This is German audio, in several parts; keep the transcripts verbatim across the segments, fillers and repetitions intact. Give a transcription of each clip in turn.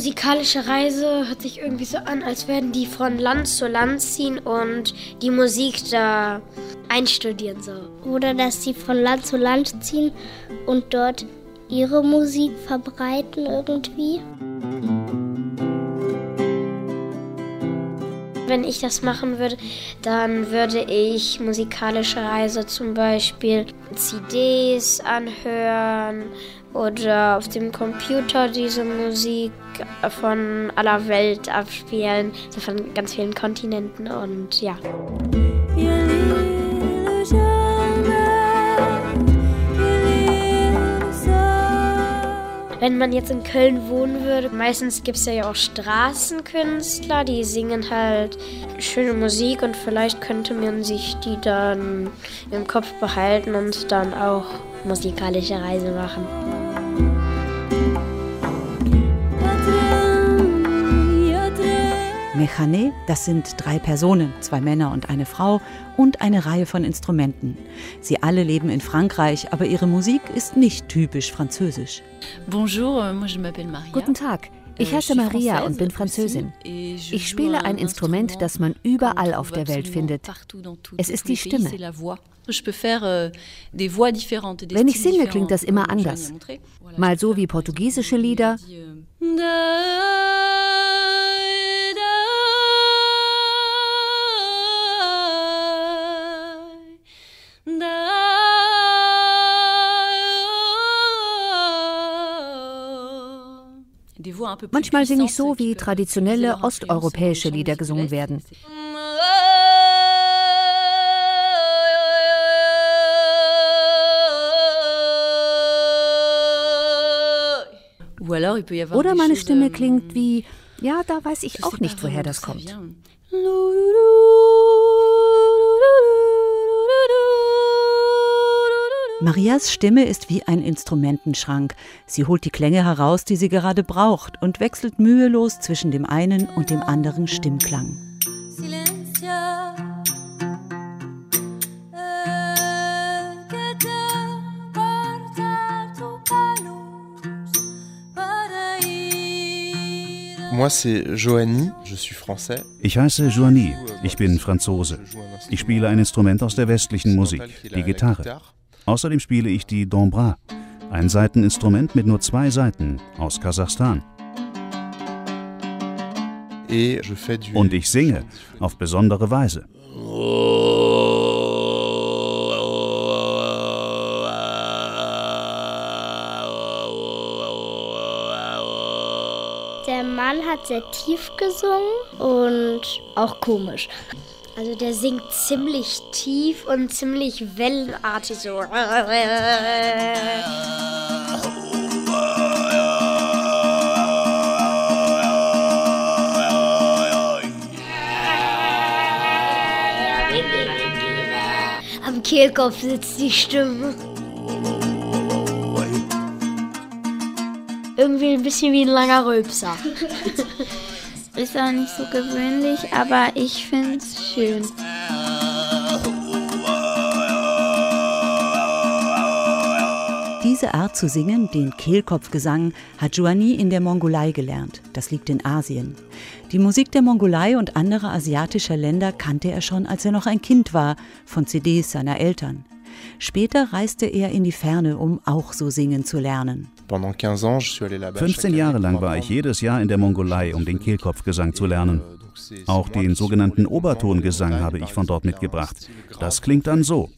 Musikalische Reise hört sich irgendwie so an, als würden die von Land zu Land ziehen und die Musik da einstudieren so. Oder dass sie von Land zu Land ziehen und dort ihre Musik verbreiten irgendwie. Wenn ich das machen würde, dann würde ich musikalische Reise zum Beispiel C Ds anhören oder auf dem Computer diese Musik von aller Welt abspielen, so von ganz vielen Kontinenten und ja. Wenn man jetzt in Köln wohnen würde, meistens gibt es ja auch Straßenkünstler, die singen halt schöne Musik und vielleicht könnte man sich die dann im Kopf behalten und dann auch musikalische Reise machen. Mechane, das sind drei Personen, zwei Männer und eine Frau und eine Reihe von Instrumenten. Sie alle leben in Frankreich, aber ihre Musik ist nicht typisch französisch. Bonjour, moi je m'appelle Maria. Guten Tag, ich heiße Maria und bin Französin. Ich spiele ein Instrument, das man überall auf der Welt findet. Es ist die Stimme. Wenn ich singe, klingt das immer anders. Mal so wie portugiesische Lieder. Manchmal singe ich so, wie traditionelle osteuropäische Lieder gesungen werden. Oder meine Stimme klingt wie, ja, da weiß ich auch nicht, woher das kommt. Marias Stimme ist wie ein Instrumentenschrank. Sie holt die Klänge heraus, die sie gerade braucht und wechselt mühelos zwischen dem einen und dem anderen Stimmklang. Ich heiße Joanie, ich bin Franzose. Ich spiele ein Instrument aus der westlichen Musik, die Gitarre. Außerdem spiele ich die Dombra, ein Saiteninstrument mit nur zwei Saiten aus Kasachstan. Und ich singe auf besondere Weise. Der Mann hat sehr tief gesungen und auch komisch. Also der singt ziemlich tief und ziemlich wellenartig so. Am Kehlkopf sitzt die Stimme. Irgendwie ein bisschen wie ein langer Rülpser. Ist auch nicht so gewöhnlich, aber ich finde es schön. Diese Art zu singen, den Kehlkopfgesang, hat Joanie in der Mongolei gelernt. Das liegt in Asien. Die Musik der Mongolei und anderer asiatischer Länder kannte er schon, als er noch ein Kind war, von C Ds seiner Eltern. Später reiste er in die Ferne, um auch so singen zu lernen. fünfzehn Jahre lang war ich jedes Jahr in der Mongolei, um den Kehlkopfgesang zu lernen. Auch den sogenannten Obertongesang habe ich von dort mitgebracht. Das klingt dann so.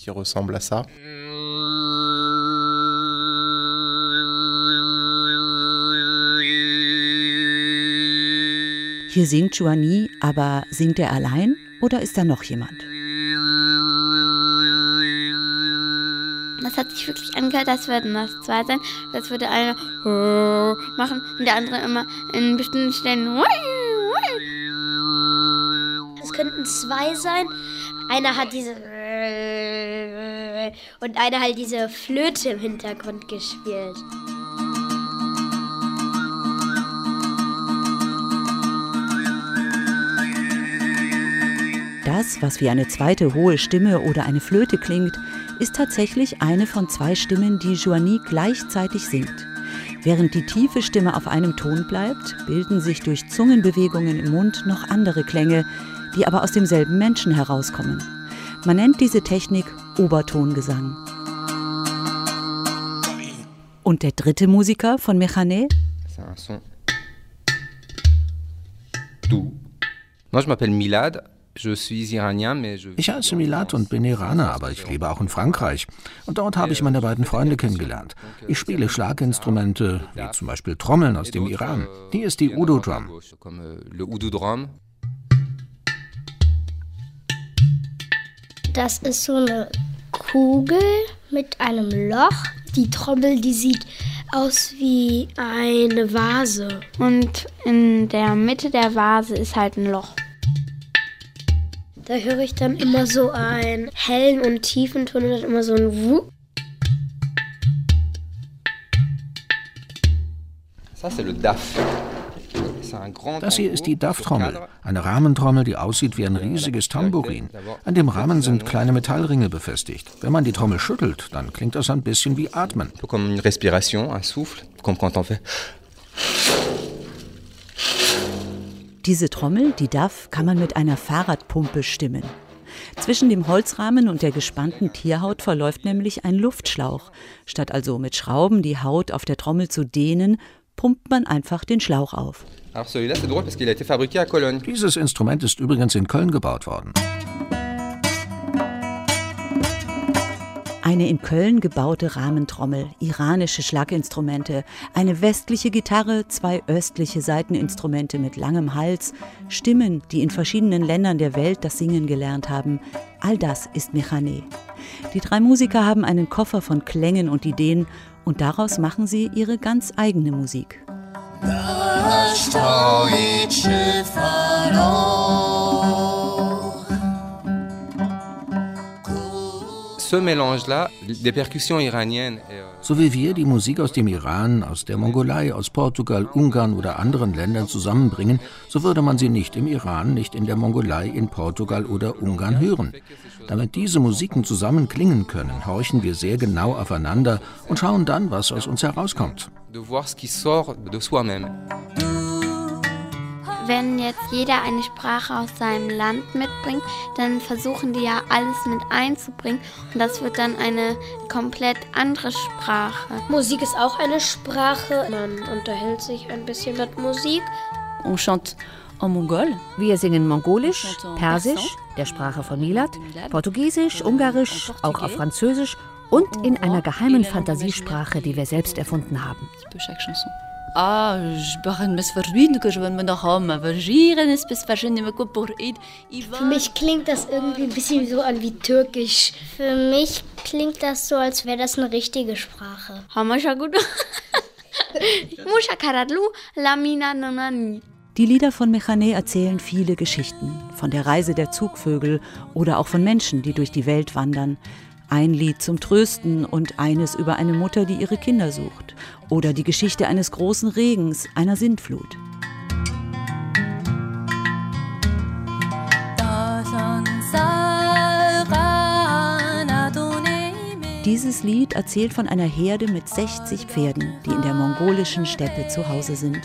Hier singt Joanie, aber singt er allein oder ist da noch jemand? Das hat sich wirklich angehört, als würden das zwei sein. Das würde einer machen und der andere immer in bestimmten Stellen. Es könnten zwei sein. Einer hat diese und einer halt diese Flöte im Hintergrund gespielt. Das, was wie eine zweite hohe Stimme oder eine Flöte klingt, ist tatsächlich eine von zwei Stimmen, die Joanie gleichzeitig singt. Während die tiefe Stimme auf einem Ton bleibt, bilden sich durch Zungenbewegungen im Mund noch andere Klänge, die aber aus demselben Menschen herauskommen. Man nennt diese Technik Obertongesang. Und der dritte Musiker von Méchané? Ich heiße Milad und bin Iraner, aber ich lebe auch in Frankreich. Und dort habe ich meine beiden Freunde kennengelernt. Ich spiele Schlaginstrumente, wie zum Beispiel Trommeln aus dem Iran. Hier ist die Udu-Drum. Das ist so eine Kugel mit einem Loch. Die Trommel, die sieht aus wie eine Vase. Und in der Mitte der Vase ist halt ein Loch. Da höre ich dann immer so einen hellen und tiefen Ton und dann immer so ein Wupp. Das hier ist die Daf-Trommel, eine Rahmentrommel, die aussieht wie ein riesiges Tambourin. An dem Rahmen sind kleine Metallringe befestigt. Wenn man die Trommel schüttelt, dann klingt das ein bisschen wie Atmen. Diese Trommel, die Daf, kann man mit einer Fahrradpumpe stimmen. Zwischen dem Holzrahmen und der gespannten Tierhaut verläuft nämlich ein Luftschlauch. Statt also mit Schrauben die Haut auf der Trommel zu dehnen, pumpt man einfach den Schlauch auf. Dieses Instrument ist übrigens in Köln gebaut worden. Eine in Köln gebaute Rahmentrommel, iranische Schlaginstrumente, eine westliche Gitarre, zwei östliche Saiteninstrumente mit langem Hals, Stimmen, die in verschiedenen Ländern der Welt das Singen gelernt haben. All das ist Méchané. Die drei Musiker haben einen Koffer von Klängen und Ideen und daraus machen sie ihre ganz eigene Musik. So wie wir die Musik aus dem Iran, aus der Mongolei, aus Portugal, Ungarn oder anderen Ländern zusammenbringen, so würde man sie nicht im Iran, nicht in der Mongolei, in Portugal oder Ungarn hören. Damit diese Musiken zusammen klingen können, horchen wir sehr genau aufeinander und schauen dann, was aus uns herauskommt. Wenn jetzt jeder eine Sprache aus seinem Land mitbringt, dann versuchen die ja alles mit einzubringen und das wird dann eine komplett andere Sprache. Musik ist auch eine Sprache. Man unterhält sich ein bisschen mit Musik. On chante en mongol. Wir singen Mongolisch, Persisch, der Sprache von Milad, Portugiesisch, Ungarisch, auch auf Französisch und in einer geheimen Fantasiesprache, die wir selbst erfunden haben. Ah, je barren mes verbinden, que je veux me noch haben, aber gieren ist bis wahrscheinlich immer gut. Für mich klingt das irgendwie ein bisschen so an wie Türkisch. Für mich klingt das so, als wäre das eine richtige Sprache. Die Lieder von Méchané erzählen viele Geschichten, von der Reise der Zugvögel oder auch von Menschen, die durch die Welt wandern. Ein Lied zum Trösten und eines über eine Mutter, die ihre Kinder sucht. Oder die Geschichte eines großen Regens, einer Sintflut. Dieses Lied erzählt von einer Herde mit sechzig Pferden, die in der mongolischen Steppe zu Hause sind.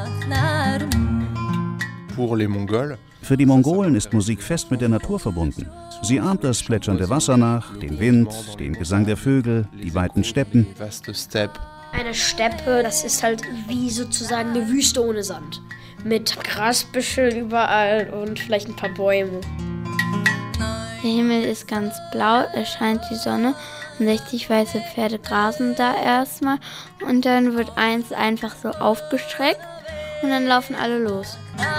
Für die Mongolen ist Musik fest mit der Natur verbunden. Sie ahmt das plätschernde Wasser nach, den Wind, den Gesang der Vögel, die weiten Steppen. Eine Steppe, das ist halt wie sozusagen eine Wüste ohne Sand. Mit Grasbüscheln überall und vielleicht ein paar Bäume. Der Himmel ist ganz blau, es scheint die Sonne und sechzig weiße Pferde grasen da erstmal. Und dann wird eins einfach so aufgestreckt und dann laufen alle los.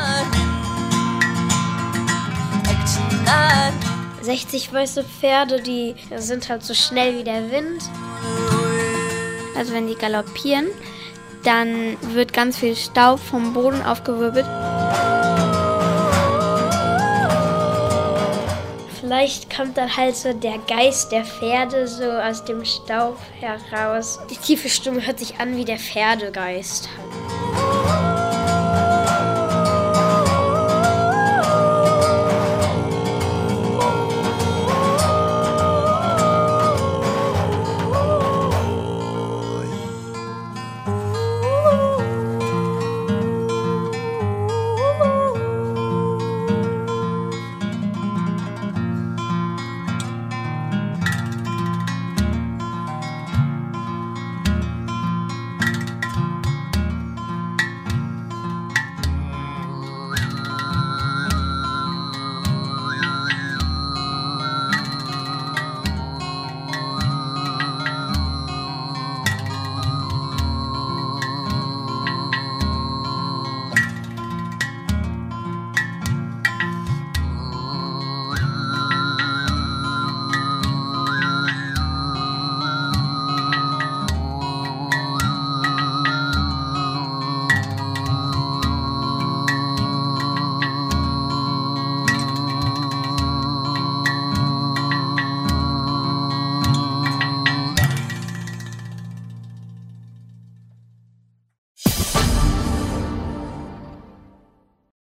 sechzig weiße Pferde, die sind halt so schnell wie der Wind. Also wenn die galoppieren, dann wird ganz viel Staub vom Boden aufgewirbelt. Vielleicht kommt dann halt so der Geist der Pferde so aus dem Staub heraus. Die tiefe Stimme hört sich an wie der Pferdegeist.